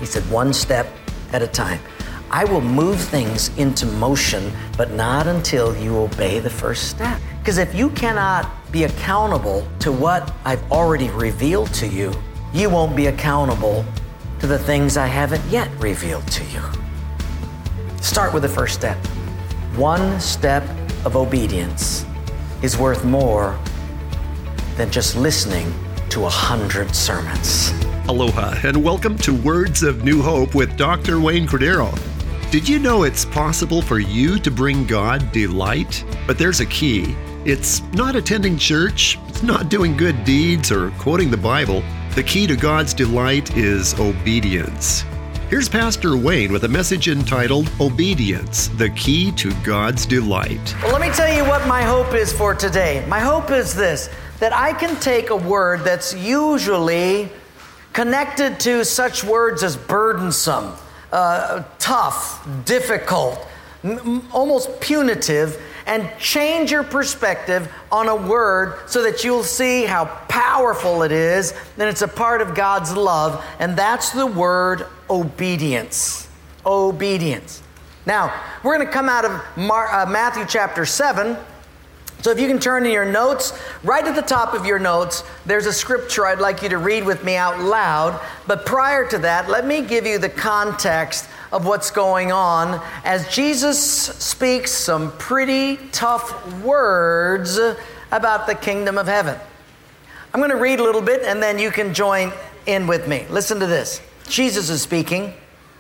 said, one step at a time. I will move things into motion, but not until you obey the first step. Because if you cannot be accountable to what I've already revealed to you, you won't be accountable to the things I haven't yet revealed to you. Start with the first step. One step of obedience is worth more than just listening to 100 sermons. Aloha, and welcome to Words of New Hope with Dr. Wayne Cordeiro. Did you know it's possible for you to bring God delight? But there's a key. It's not attending church, it's not doing good deeds or quoting the Bible. The key to God's delight is obedience. Here's Pastor Wayne with a message entitled Obedience, the Key to God's Delight. Well, let me tell you what my hope is for today. My hope is this, that I can take a word that's usually connected to such words as burdensome, tough, difficult, almost punitive, and change your perspective on a word so that you'll see how powerful it is, and it's a part of God's love, and that's the word obedience. Obedience. Now, we're going to come out of Matthew chapter 7. So if you can turn to your notes, right at the top of your notes, there's a scripture I'd like you to read with me out loud. But prior to that, let me give you the context of what's going on as Jesus speaks some pretty tough words about the kingdom of heaven. I'm going to read a little bit and then you can join in with me. Listen to this. Jesus is speaking.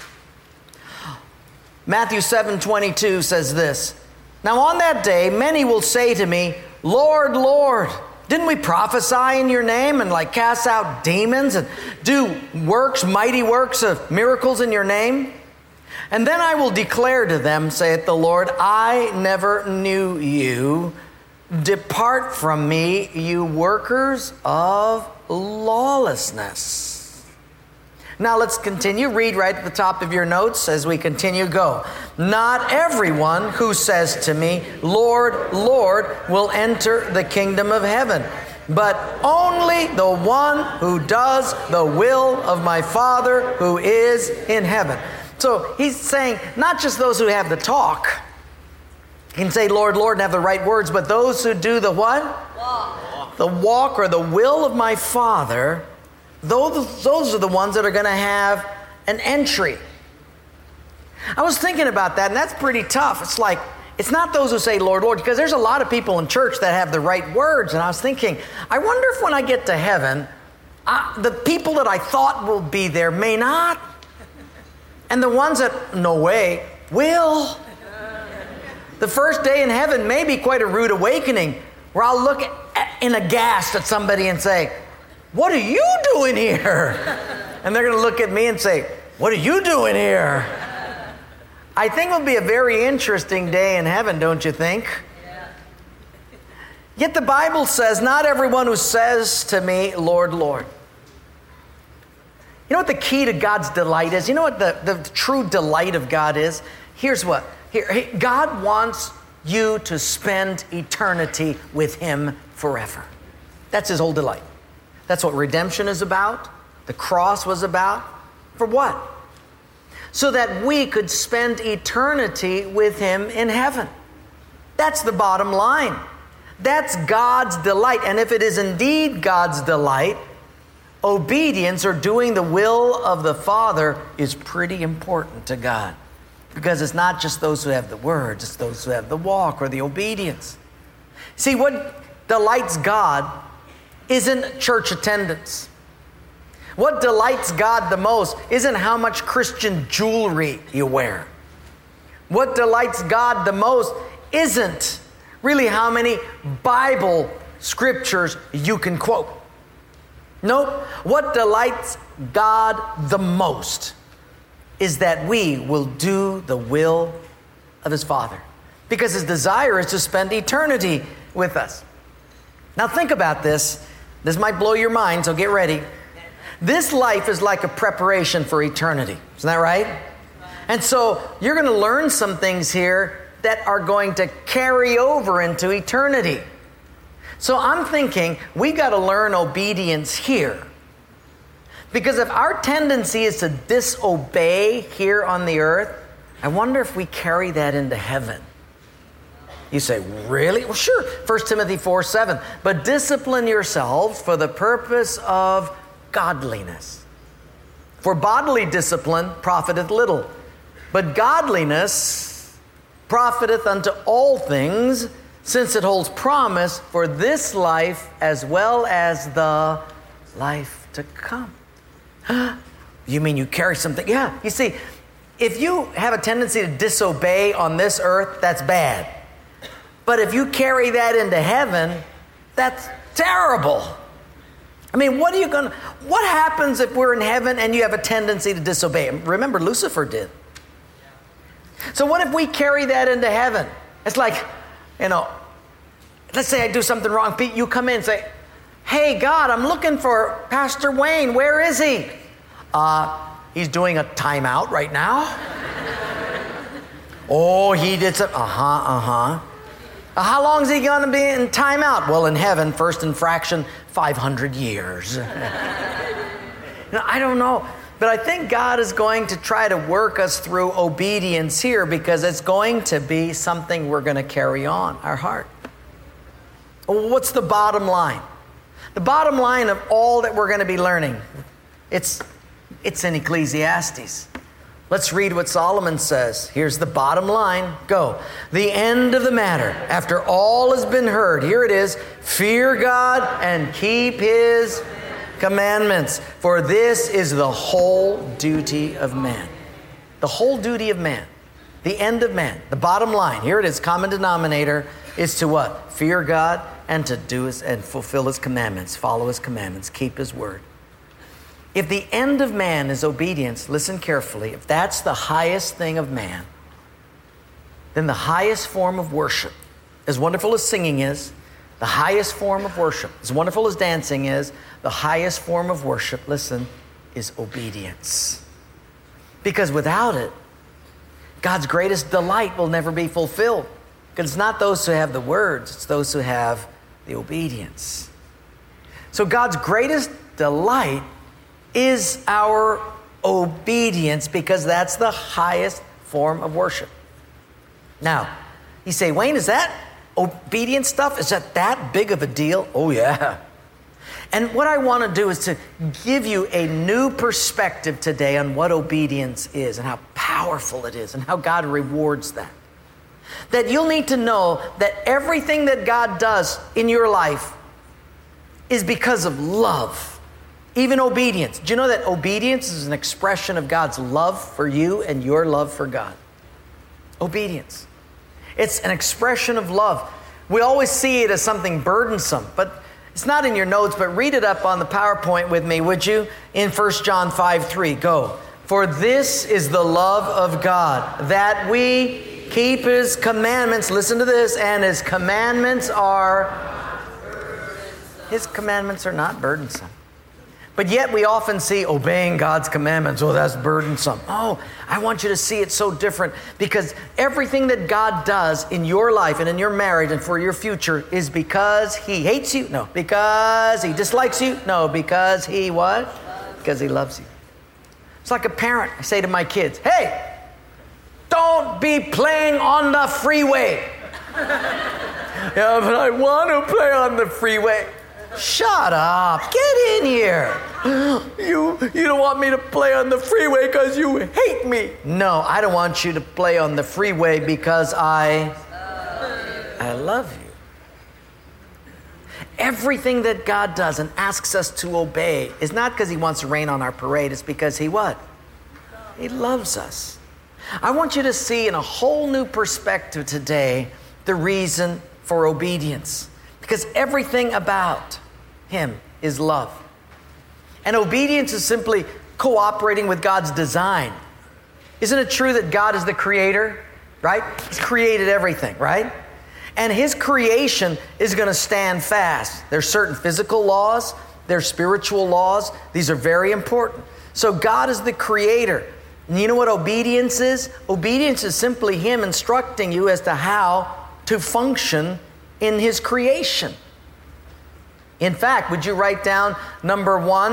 Matthew 7:22 says this. Now on that day, many will say to me, Lord, Lord, didn't we prophesy in your name and cast out demons and do works, mighty works of miracles in your name? And then I will declare to them, saith the Lord, I never knew you. Depart from me, you workers of lawlessness. Now let's continue. Read right at the top of your notes as we continue. Go. Not everyone who says to me, Lord, Lord, will enter the kingdom of heaven, but only the one who does the will of my Father who is in heaven. So he's saying not just those who have the talk can say, Lord, Lord, and have the right words, but those who do the what? Walk. The walk or the will of my Father. Those are the ones that are going to have an entry. I was thinking about that, and that's pretty tough. It's not those who say, Lord, Lord, because there's a lot of people in church that have the right words. And I was thinking, I wonder if when I get to heaven, the people that I thought will be there may not. And the ones that, no way, will. The first day in heaven may be quite a rude awakening where I'll look in aghast at somebody and say, what are you doing here? And they're going to look at me and say, what are you doing here? I think it'll be a very interesting day in heaven, don't you think? Yeah. Yet the Bible says, not everyone who says to me, Lord, Lord. You know what the key to God's delight is? You know what the true delight of God is? Here's what. God wants you to spend eternity with Him forever. That's His whole delight. That's what redemption is about. The cross was about. For what? So that we could spend eternity with Him in heaven. That's the bottom line. That's God's delight. And if it is indeed God's delight, obedience or doing the will of the Father is pretty important to God. Because it's not just those who have the words, it's those who have the walk or the obedience. See, what delights God isn't church attendance. What delights God the most isn't how much Christian jewelry you wear. What delights God the most isn't really how many Bible scriptures you can quote. Nope. What delights God the most is that we will do the will of His Father. Because His desire is to spend eternity with us. Now think about this. This might blow your mind, so get ready. This life is like a preparation for eternity. Isn't that right? And so you're going to learn some things here that are going to carry over into eternity. So I'm thinking we got to learn obedience here. Because if our tendency is to disobey here on the earth, I wonder if we carry that into heaven. You say, really? Well, sure. 1 Timothy 4:7. But discipline yourselves for the purpose of godliness. For bodily discipline profiteth little, but godliness profiteth unto all things, since it holds promise for this life as well as the life to come. You mean you carry something? Yeah. You see, if you have a tendency to disobey on this earth, that's bad. But if you carry that into heaven, that's terrible. I mean, what happens if we're in heaven and you have a tendency to disobey? Remember, Lucifer did. So what if we carry that into heaven? It's like, let's say I do something wrong. Pete, you come in and say, hey, God, I'm looking for Pastor Wayne. Where is he? He's doing a timeout right now. Oh, he did some, how long is he going to be in timeout? Well, in heaven, first infraction, 500 years. I don't know. But I think God is going to try to work us through obedience here because it's going to be something we're going to carry on our heart. What's the bottom line? The bottom line of all that we're going to be learning, it's in Ecclesiastes. Let's read what Solomon says. Here's the bottom line. Go. The end of the matter, after all has been heard, here it is, fear God and keep His commandments, for this is the whole duty of man. The whole duty of man. The end of man. The bottom line, here it is, common denominator, is to what? Fear God and to do His and fulfill His commandments, follow His commandments, keep His word. If the end of man is obedience, listen carefully, if that's the highest thing of man, then the highest form of worship, as wonderful as singing is, the highest form of worship, as wonderful as dancing is, the highest form of worship, listen, is obedience. Because without it, God's greatest delight will never be fulfilled. Because it's not those who have the words, it's those who have the obedience. So God's greatest delight is our obedience because that's the highest form of worship. Now, you say, Wayne, is that obedience stuff? Is that big of a deal? Oh, yeah. And what I want to do is to give you a new perspective today on what obedience is and how powerful it is and how God rewards that. That you'll need to know that everything that God does in your life is because of love. Even obedience. Do you know that obedience is an expression of God's love for you and your love for God? Obedience. It's an expression of love. We always see it as something burdensome, but it's not in your notes, but read it up on the PowerPoint with me, would you? In 1 John 5:3, go. For this is the love of God, that we keep His commandments, listen to this, and His commandments are not burdensome. But yet we often see obeying God's commandments. Oh, that's burdensome. Oh, I want you to see it so different because everything that God does in your life and in your marriage and for your future is because He hates you? No. Because He dislikes you? No. Because He what? Because He loves you. It's like a parent. I say to my kids, hey, don't be playing on the freeway. Yeah, but I want to play on the freeway. Shut up. Get in here. You don't want me to play on the freeway because you hate me. No, I don't want you to play on the freeway because I love you. Everything that God does and asks us to obey is not because He wants to rain on our parade. It's because He what? He loves us. I want you to see in a whole new perspective today the reason for obedience. Because everything about Him is love. And obedience is simply cooperating with God's design. Isn't it true that God is the creator, right? He's created everything, right? And His creation is going to stand fast. There's certain physical laws. There's spiritual laws. These are very important. So God is the creator. And you know what obedience is? Obedience is simply Him instructing you as to how to function in His creation. In fact, would you write down number one,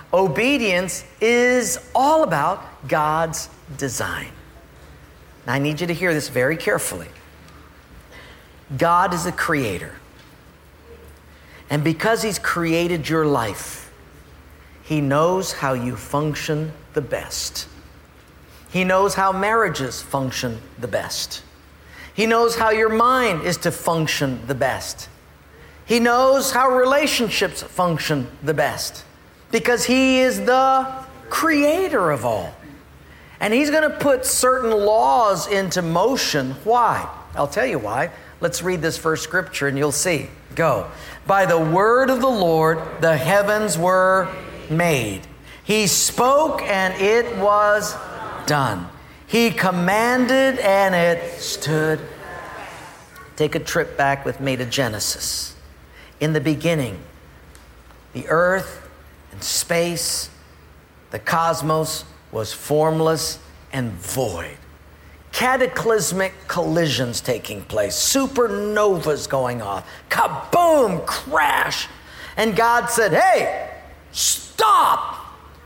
Obedience is all about God's design. Now, I need you to hear this very carefully. God is a creator. And because He's created your life, He knows how you function the best. He knows how marriages function the best. He knows how your mind is to function the best. He knows how relationships function the best. Because He is the creator of all. And He's going to put certain laws into motion. Why? I'll tell you why. Let's read this first scripture and you'll see. Go. By the word of the Lord, the heavens were made. He spoke and it was done. He commanded and it stood. Take a trip back with me to Genesis. In the beginning, the earth and space, the cosmos was formless and void. Cataclysmic collisions taking place. Supernovas going off. Kaboom! Crash! And God said, hey, stop!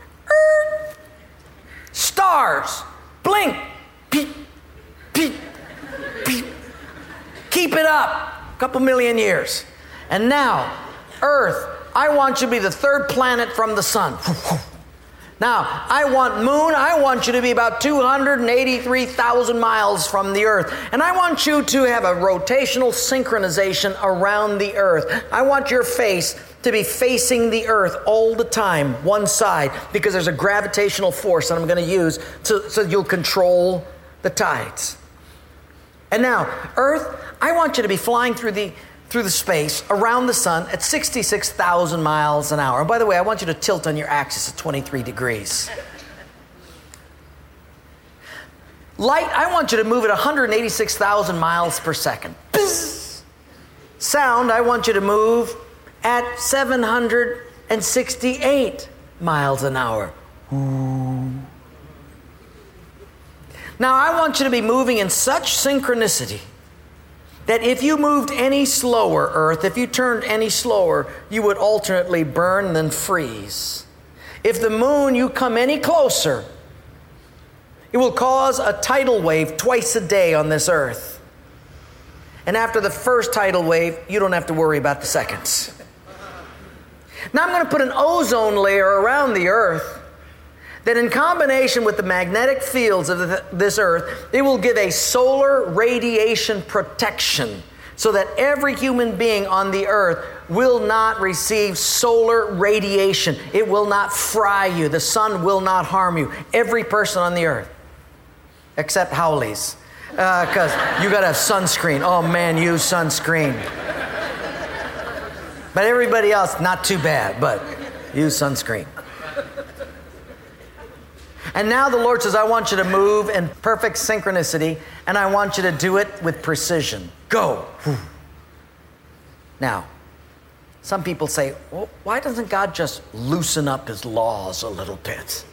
Stars, blink! Peep, peep, peep. Keep it up. A couple million years. And now, Earth, I want you to be the third planet from the sun. Now, I want moon, I want you to be about 283,000 miles from the earth. And I want you to have a rotational synchronization around the earth. I want your face to be facing the earth all the time, one side, because there's a gravitational force that I'm going to use so you'll control the tides. And now, Earth, I want you to be flying through the space around the sun at 66,000 miles an hour. And by the way, I want you to tilt on your axis at 23 degrees. Light, I want you to move at 186,000 miles per second. Bzz. Sound, I want you to move at 768 miles an hour. Ooh. Now, I want you to be moving in such synchronicity that if you moved any slower, Earth, if you turned any slower, you would alternately burn then freeze. If the moon, you come any closer, it will cause a tidal wave twice a day on this Earth. And after the first tidal wave, you don't have to worry about the seconds. Now I'm going to put an ozone layer around the Earth that in combination with the magnetic fields of this earth, it will give a solar radiation protection so that every human being on the earth will not receive solar radiation. It will not fry you. The sun will not harm you. Every person on the earth, except Howleys, because you got to have sunscreen. Oh man, use sunscreen. But everybody else, not too bad, but use sunscreen. And now the Lord says, I want you to move in perfect synchronicity, and I want you to do it with precision. Go. Now, some people say, well, why doesn't God just loosen up His laws a little bit?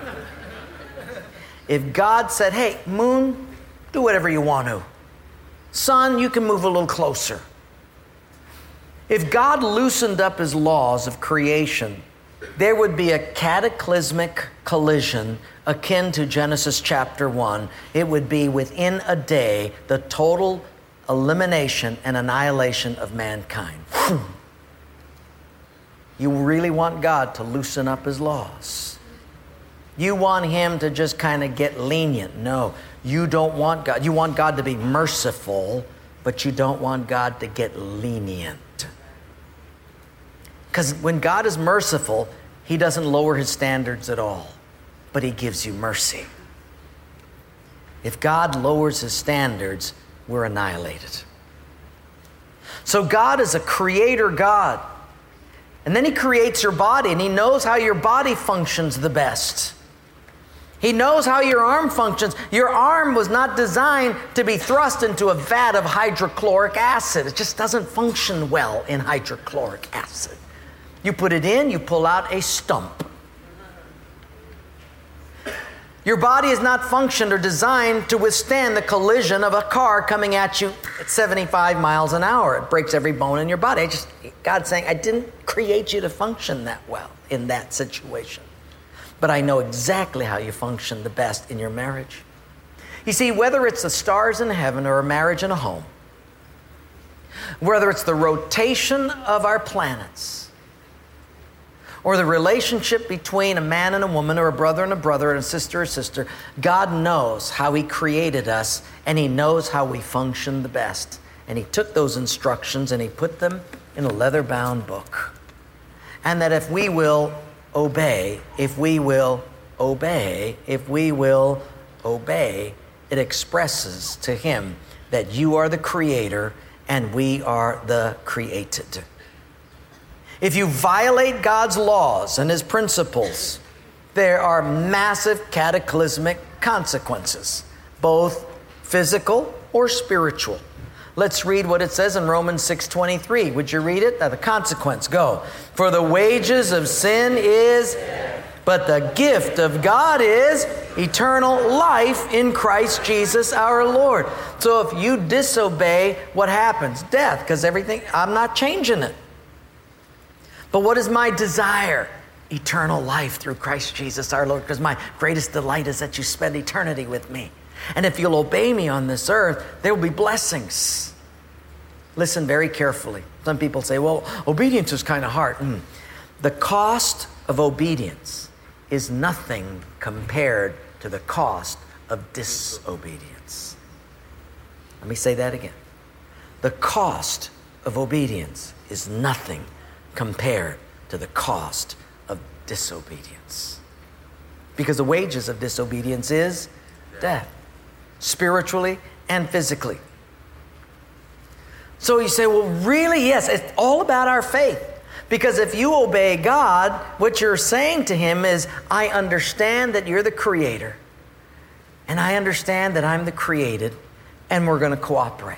If God said, hey, moon, do whatever you want to. Sun, you can move a little closer. If God loosened up His laws of creation, there would be a cataclysmic collision akin to Genesis chapter 1. It would be within a day the total elimination and annihilation of mankind. You really want God to loosen up His laws. You want Him to just kind of get lenient. No, you don't want God. You want God to be merciful, but you don't want God to get lenient. Because when God is merciful, He doesn't lower His standards at all, but He gives you mercy. If God lowers His standards, we're annihilated. So God is a creator God. And then He creates your body, and He knows how your body functions the best. He knows how your arm functions. Your arm was not designed to be thrust into a vat of hydrochloric acid. It just doesn't function well in hydrochloric acid. You put it in, you pull out a stump. Your body is not functioned or designed to withstand the collision of a car coming at you at 75 miles an hour. It breaks every bone in your body. God's saying, I didn't create you to function that well in that situation. But I know exactly how you function the best in your marriage. You see, whether it's the stars in heaven or a marriage in a home, whether it's the rotation of our planets, or the relationship between a man and a woman, or a brother and a sister or sister, God knows how He created us, and He knows how we function the best. And He took those instructions and He put them in a leather-bound book. And that if we will obey, it expresses to Him that you are the creator and we are the created. If you violate God's laws and His principles, there are massive cataclysmic consequences, both physical or spiritual. Let's read what it says in Romans 6:23. Would you read it? Now, the consequence, go. For the wages of sin is death, but the gift of God is eternal life in Christ Jesus our Lord. So if you disobey, what happens? Death, because I'm not changing it. But what is my desire? Eternal life through Christ Jesus our Lord, because my greatest delight is that you spend eternity with me. And if you'll obey me on this earth, there will be blessings. Listen very carefully. Some people say, well, obedience is kind of hard. The cost of obedience is nothing compared to the cost of disobedience. Let me say that again. The cost of obedience is nothing compared to the cost of disobedience. Because the wages of disobedience is death, spiritually and physically. So you say, well, really? Yes, it's all about our faith. Because if you obey God, what you're saying to Him is, I understand that you're the creator, and I understand that I'm the created, and we're going to cooperate.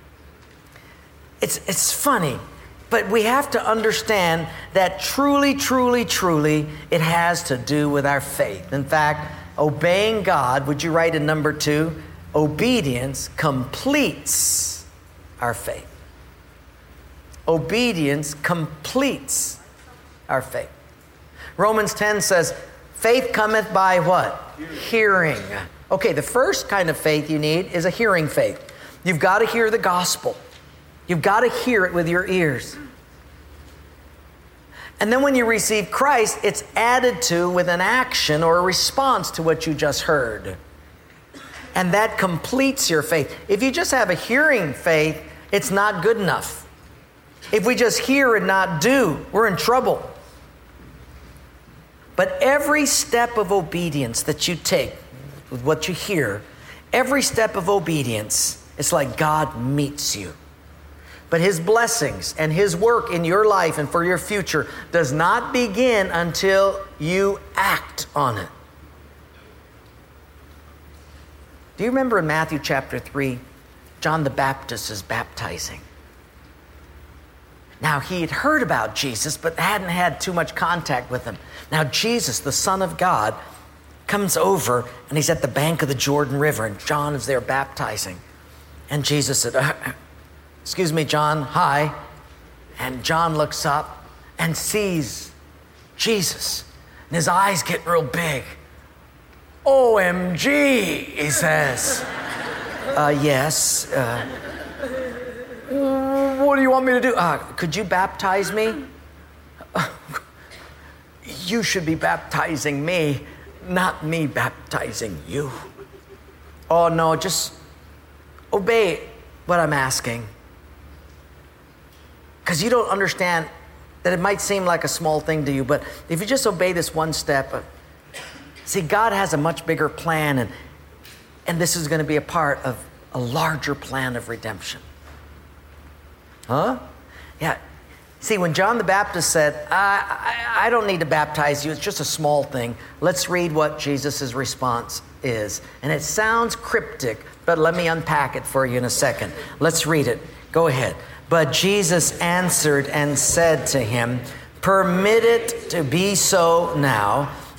It's funny. But we have to understand that truly, it has to do with our faith. In fact, obeying God, would you write in number 2? Obedience completes our faith. Obedience completes our faith. Romans 10 says, faith cometh by what? Hearing. Okay, the first kind of faith you need is a hearing faith. You've got to hear the gospel. You've got to hear it with your ears. And then when you receive Christ, it's added to with an action or a response to what you just heard. And that completes your faith. If you just have a hearing faith, it's not good enough. If we just hear and not do, we're in trouble. But every step of obedience that you take with what you hear, every step of obedience, it's like God meets you. But His blessings and His work in your life and for your future does not begin until you act on it. Do you remember in Matthew chapter 3, John the Baptist is baptizing? Now, he had heard about Jesus, but hadn't had too much contact with Him. Now, Jesus, the Son of God, comes over, and He's at the bank of the Jordan River, and John is there baptizing. And Jesus said, excuse me, John, hi. And John looks up and sees Jesus. And his eyes get real big. OMG, he says. Yes. What do you want me to do? Could you baptize me? You should be baptizing me, not me baptizing you. Oh, no, just obey what I'm asking. Because you don't understand that it might seem like a small thing to you, but if you just obey this one step, see, God has a much bigger plan, and this is going to be a part of a larger plan of redemption. Huh? Yeah. See, when John the Baptist said, I don't need to baptize you, it's just a small thing, let's read what Jesus' response is. And it sounds cryptic, but let me unpack it for you in a second. Let's read it. Go ahead. But Jesus answered and said to him, permit it to be so now,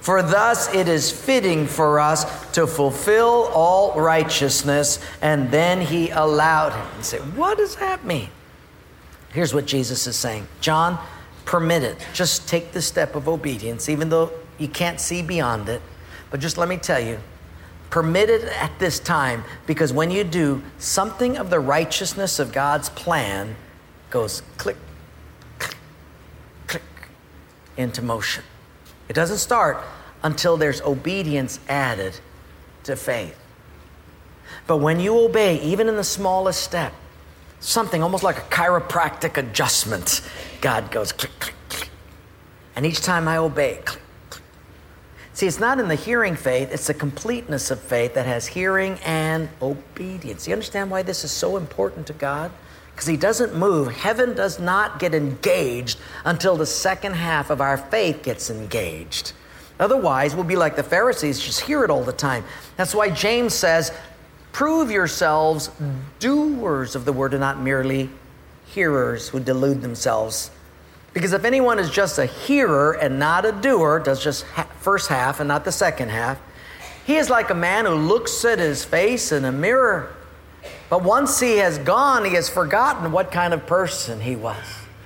For thus it is fitting for us to fulfill all righteousness. And then he allowed him. You say, what does that mean? Here's what Jesus is saying. John, permit it. Just take the step of obedience, even though you can't see beyond it. But just let me tell you, permit it at this time, because when you do, something of the righteousness of God's plan goes click, click, click into motion. It doesn't start until there's obedience added to faith. But when you obey, even in the smallest step, something almost like a chiropractic adjustment, God goes click, click, click. And each time I obey, click, click. See, it's not in the hearing faith, it's the completeness of faith that has hearing and obedience. You understand why this is so important to God? Because he doesn't move. Heaven does not get engaged until the second half of our faith gets engaged. Otherwise, we'll be like the Pharisees, just hear it all the time. That's why James says, prove yourselves doers of the word and not merely hearers who delude themselves. Because if anyone is just a hearer and not a doer, does just first half and not the second half, he is like a man who looks at his face in a mirror. But once he has gone, he has forgotten what kind of person he was.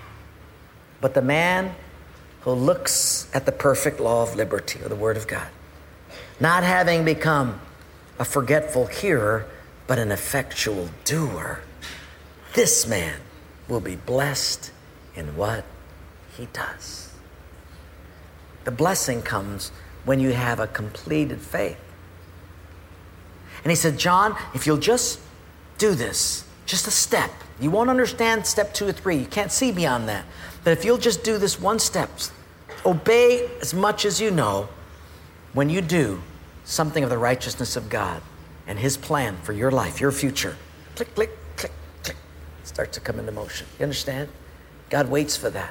But the man who looks at the perfect law of liberty, or the Word of God, not having become a forgetful hearer, but an effectual doer, this man will be blessed in what he does. The blessing comes when you have a completed faith. And he said, John, if you'll just do this, just a step. You won't understand step 2 or 3. You can't see beyond that. But if you'll just do this one step, obey as much as you know, when you do, something of the righteousness of God and his plan for your life, your future, click, click, click, click, starts to come into motion. You understand? God waits for that.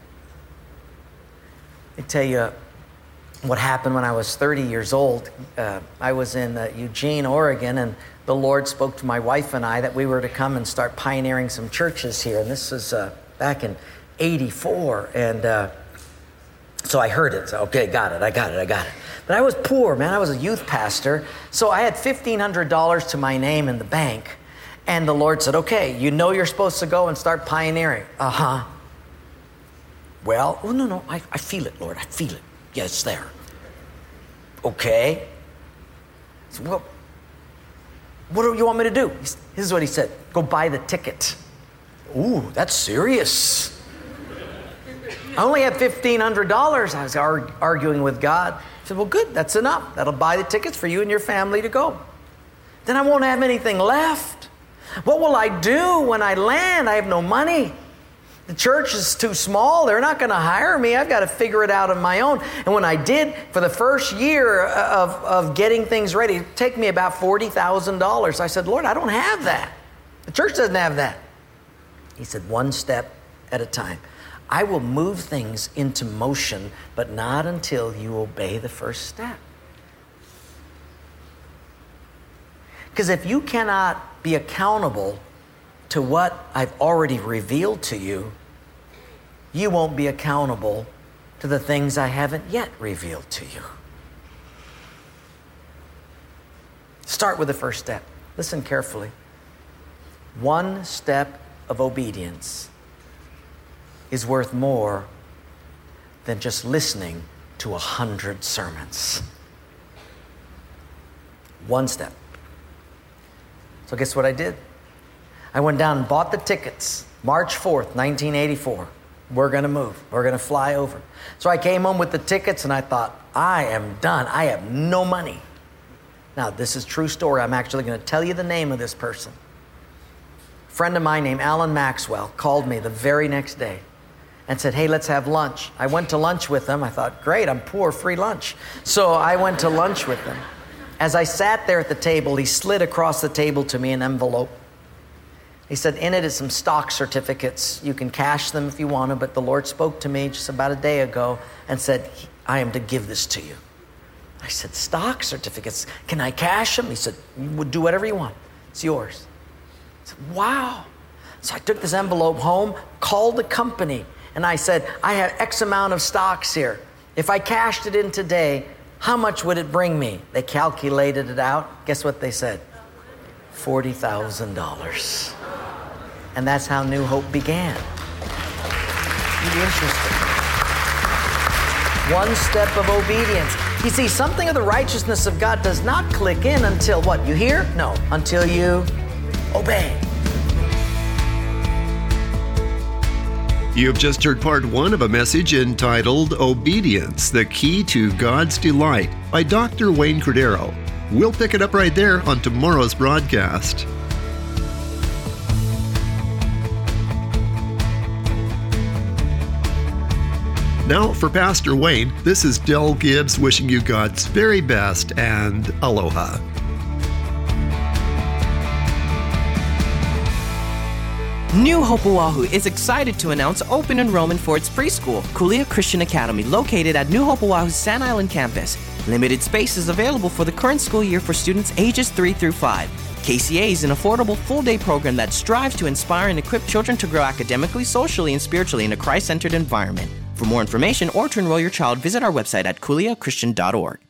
I tell you what happened when I was 30 years old. I was in Eugene, Oregon, and the Lord spoke to my wife and I that we were to come and start pioneering some churches here. And this was back in 84. And so I heard it. So, okay, got it. But I was poor, man. I was a youth pastor. So I had $1,500 to my name in the bank. And the Lord said, okay, you know you're supposed to go and start pioneering. Uh-huh. Well, oh, no, I feel it, Lord. I feel it. Yeah, it's there. Okay. So, well, what do you want me to do? This is what he said. Go buy the ticket. Ooh, that's serious. I only had $1,500. I was arguing with God. I said, well, good, that's enough. That'll buy the tickets for you and your family to go. Then I won't have anything left. What will I do when I land? I have no money. The church is too small. They're not going to hire me. I've got to figure it out on my own. And when I did, for the first year of getting things ready, it took me about $40,000. I said, Lord, I don't have that. The church doesn't have that. He said, one step at a time. I will move things into motion, but not until you obey the first step. Because if you cannot be accountable to what I've already revealed to you, you won't be accountable to the things I haven't yet revealed to you. Start with the first step. Listen carefully. One step of obedience is worth more than just listening to 100 sermons. One step. So guess what I did? I went down and bought the tickets. March 4th, 1984. We're going to move. We're going to fly over. So I came home with the tickets and I thought, I am done. I have no money. Now, this is a true story. I'm actually going to tell you the name of this person. A friend of mine named Alan Maxwell called me the very next day and said, hey, let's have lunch. I went to lunch with him. I thought, great, I'm poor, free lunch. So I went to lunch with him. As I sat there at the table, he slid across the table to me an envelope. He said, in it is some stock certificates. You can cash them if you want to, but the Lord spoke to me just about a day ago and said, I am to give this to you. I said, stock certificates? Can I cash them? He said, you would do whatever you want. It's yours. I said, wow. So I took this envelope home, called the company, and I said, I have X amount of stocks here. If I cashed it in today, how much would it bring me? They calculated it out. Guess what they said? $40,000. And that's how New Hope began. Really interesting. One step of obedience. You see, something of the righteousness of God does not click in until what? You hear? No, until you obey. You have just heard part 1 of a message entitled Obedience, the Key to God's Delight by Dr. Wayne Cordeiro. We'll pick it up right there on tomorrow's broadcast. Now, for Pastor Wayne, this is Del Gibbs wishing you God's very best and aloha. New Hope Oahu is excited to announce open enrollment for its preschool, Kulia Christian Academy, located at New Hope Oahu's Sand Island campus. Limited space is available for the current school year for students ages 3 through 5. KCA is an affordable full-day program that strives to inspire and equip children to grow academically, socially, and spiritually in a Christ-centered environment. For more information or to enroll your child, visit our website at kuliachristian.org.